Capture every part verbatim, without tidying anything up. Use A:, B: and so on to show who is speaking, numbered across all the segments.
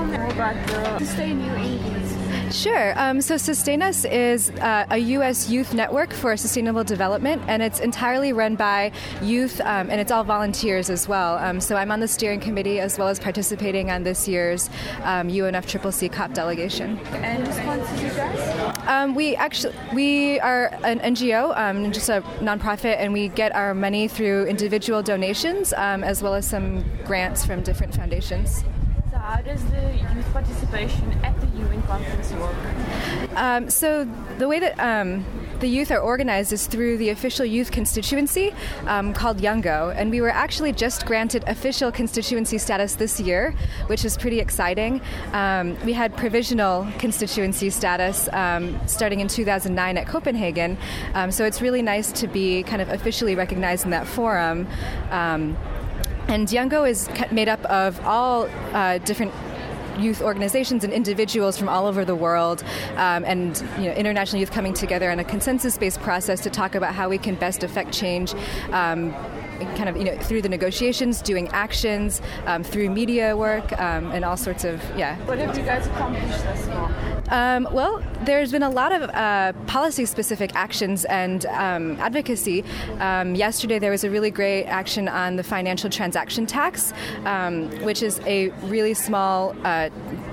A: tell me more about the Sustain U Indies?
B: Sure. Um, so Sustain Us is uh, a U S youth network for sustainable development, and it's entirely run by youth, um, and it's all volunteers as well. Um, so I'm on the steering committee as well as participating on this year's um, U N F C C C COP delegation.
A: And who sponsors you guys?
B: Um, we actually we are an N G O, um, just a nonprofit, and we get our money through individual donations um, as well as some grants from different foundations.
A: So how does the youth participation at the U N conference work?
B: Um, so the way that um, the youth are organized is through the official youth constituency um, called Youngo, and we were actually just granted official constituency status this year, which is pretty exciting. Um, we had provisional constituency status um, starting in two thousand nine at Copenhagen, um, so it's really nice to be kind of officially recognized in that forum. Um, And Youngo is made up of all uh, different youth organizations and individuals from all over the world, um, and you know, international youth coming together in a consensus-based process to talk about how we can best affect change. Um, kind of, you know, through the negotiations, doing actions, um, through media work, um, and all sorts of, yeah.
A: What have you guys accomplished thus far?
B: Um, well, there's been a lot of uh, policy-specific actions and um, advocacy. Um, yesterday, there was a really great action on the financial transaction tax, um, which is a really small uh,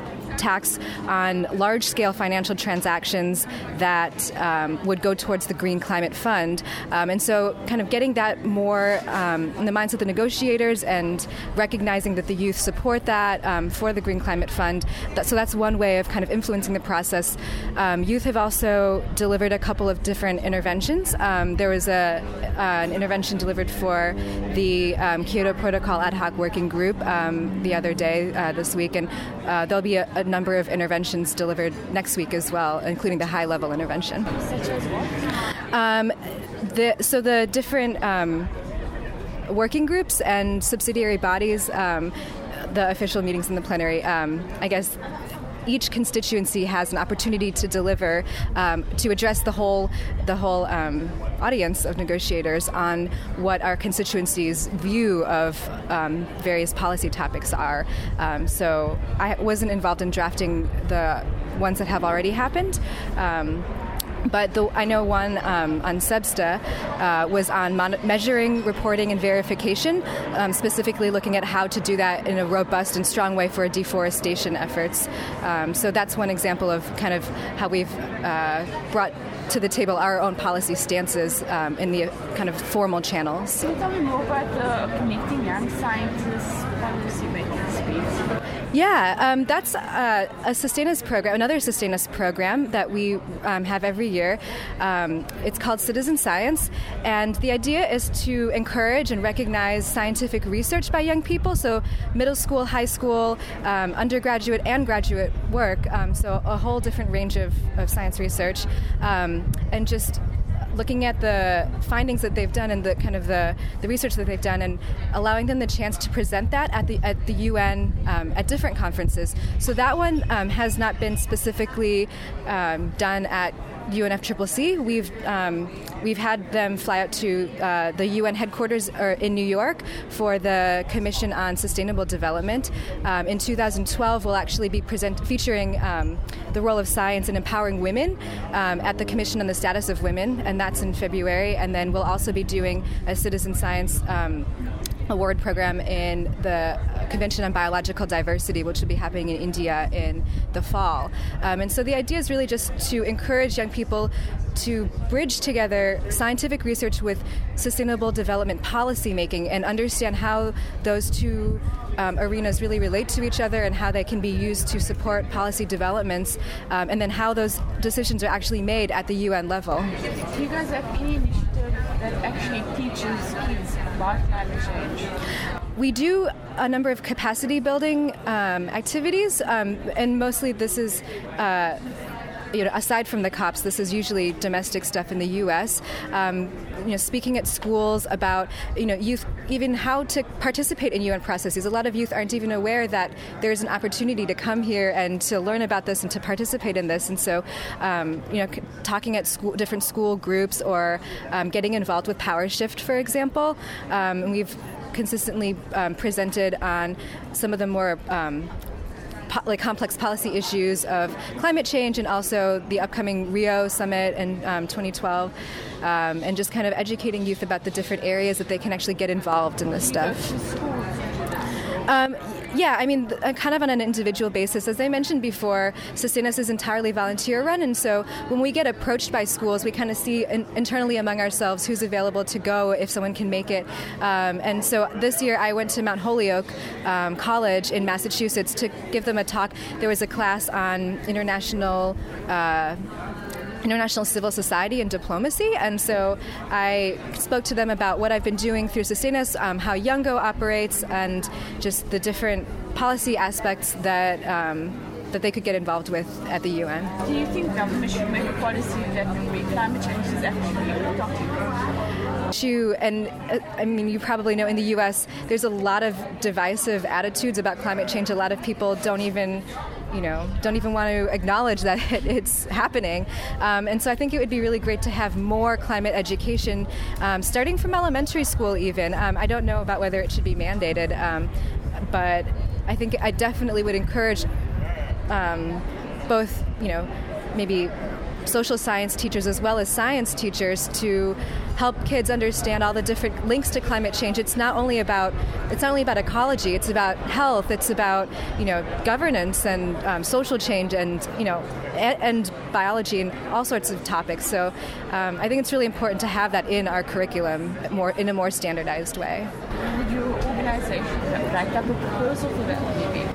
B: tax on large-scale financial transactions that um, would go towards the Green Climate Fund. Um, and so kind of getting that more um, in the minds of the negotiators and recognizing that the youth support that um, for the Green Climate Fund. That, so that's one way of kind of influencing the process. Um, youth have also delivered a couple of different interventions. Um, there was a, uh, an intervention delivered for the um, Kyoto Protocol Ad Hoc Working Group um, the other day, uh, this week, and uh, there'll be a, a number of interventions delivered next week as well, including the high-level intervention.
A: Such as what?
B: Um, the, so the different um, working groups and subsidiary bodies, um, the official meetings in the plenary, um, I guess each constituency has an opportunity to deliver, um, to address the whole the whole um, audience of negotiators on what our constituency's view of um, various policy topics are. Um, so I wasn't involved in drafting the ones that have already happened. Um, But the, I know one um, on SEBSTA uh, was on mon- measuring, reporting, and verification, um, specifically looking at how to do that in a robust and strong way for deforestation efforts. Um, so that's one example of kind of how we've uh, brought to the table our own policy stances um, in the kind of formal channels.
A: Can you tell me more about the Connecting Young Scientists policy-making space?
B: Yeah, um, that's uh, a Sustain Us program, another Sustain Us program that we um, have every year. Um, it's called Citizen Science, and the idea is to encourage and recognize scientific research by young people, so middle school, high school, um, undergraduate and graduate work, um, so a whole different range of, of science research, um, and just looking at the findings that they've done and the kind of the, the research that they've done, and allowing them the chance to present that at the at the U N um, at different conferences. So that one um, has not been specifically um, done at U N F C C C. We've um, we've had them fly out to uh, the U N headquarters or in New York for the Commission on Sustainable Development. Um, in two thousand twelve, we'll actually be present featuring um, the role of science in empowering women um, at the Commission on the Status of Women, and that's in February. And then we'll also be doing a citizen science um, award program in the Convention on Biological Diversity, which will be happening in India in the fall. Um, and so the idea is really just to encourage young people to bridge together scientific research with sustainable development policy making and understand how those two um, arenas really relate to each other and how they can be used to support policy developments, um, and then how those decisions are actually made at the U N level.
A: Do you guys have any initiative that actually teaches kids about climate change?
B: We do a number of capacity building um, activities, um, and mostly this is uh, you know, aside from the COPs, this is usually domestic stuff in the U S. Um, you know, speaking at schools about, you know, youth, even how to participate in U N processes. A lot of youth aren't even aware that there's an opportunity to come here and to learn about this and to participate in this. And so, um, you know, c- talking at school, different school groups, or um, getting involved with Power Shift, for example. Um, and we've consistently um, presented on some of the more um, po- like complex policy issues of climate change, and also the upcoming Rio summit in um, twenty twelve, um, and just kind of educating youth about the different areas that they can actually get involved in this stuff. Um, yeah, I mean, th- kind of on an individual basis. As I mentioned before, Sustainus is entirely volunteer-run, and so when we get approached by schools, we kind of see in- internally among ourselves who's available to go if someone can make it. Um, and so this year I went to Mount Holyoke um, College in Massachusetts to give them a talk. There was a class on international uh, International Civil Society and Diplomacy, and so I spoke to them about what I've been doing through Sustainus, um, how Youngo operates, and just the different policy aspects that um, that they could get involved with at the U N.
A: Do you think government should make a policy that climate change is actually a topic?
B: Issue, and uh, I mean, you probably know in the U S there's a lot of divisive attitudes about climate change. A lot of people don't even you know, don't even want to acknowledge that it, it's happening. Um, and so I think it would be really great to have more climate education, um, starting from elementary school even. Um, I don't know about whether it should be mandated, um, but I think I definitely would encourage um, both, you know, maybe social science teachers as well as science teachers to help kids understand all the different links to climate change. It's not only about it's not only about ecology. It's about health. It's about you know governance and um, social change and you know and, and biology and all sorts of topics. So um, I think it's really important to have that in our curriculum more in a more standardized way.
A: Would your organization write up a proposal for that maybe?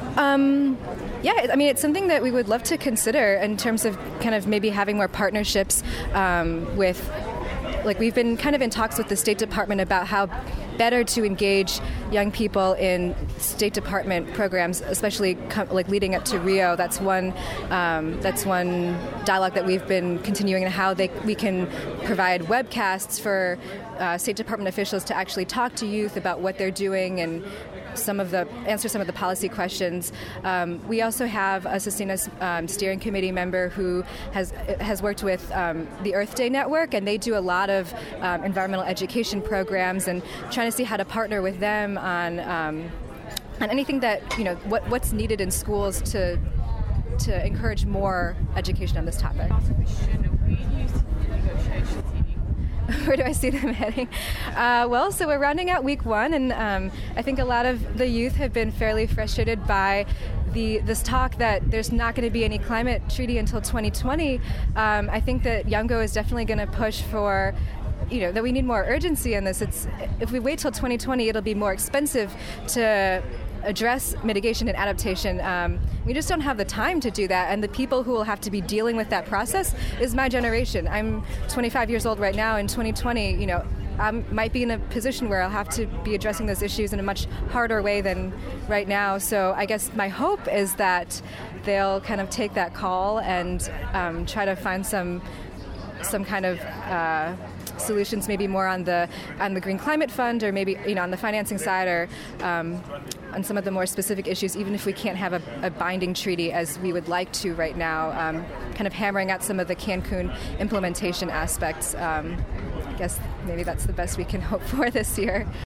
B: Um, yeah, I mean, it's something that we would love to consider in terms of kind of maybe having more partnerships um, with, like we've been kind of in talks with the State Department about how better to engage young people in State Department programs, especially com- like leading up to Rio. That's one. Um, that's one dialogue that we've been continuing, and how they we can provide webcasts for uh, State Department officials to actually talk to youth about what they're doing and some of the answer some of the policy questions. Um, we also have a Sustainus um, steering committee member who has has worked with um, the Earth Day Network, and they do a lot of um, environmental education programs, and trying to see how to partner with them on um, on anything that you know what what's needed in schools to to encourage more education on this topic. Where do I see them heading? Uh, well, so we're rounding out week one, and um, I think a lot of the youth have been fairly frustrated by the this talk that there's not going to be any climate treaty until twenty twenty. Um, I think that Youngo is definitely going to push for you know, that we need more urgency in this. It's if we wait till twenty twenty, it'll be more expensive to address mitigation and adaptation. Um, we just don't have the time to do that, and the people who will have to be dealing with that process is my generation. I'm twenty-five years old right now. In twenty twenty, you know, I might be in a position where I'll have to be addressing those issues in a much harder way than right now. So I guess my hope is that they'll kind of take that call and um, try to find some some kind of uh, solutions, maybe more on the on the Green Climate Fund, or maybe you know on the financing side, or um, on some of the more specific issues. Even if we can't have a, a binding treaty as we would like to right now, um, kind of hammering out some of the Cancun implementation aspects. Um, I guess maybe that's the best we can hope for this year.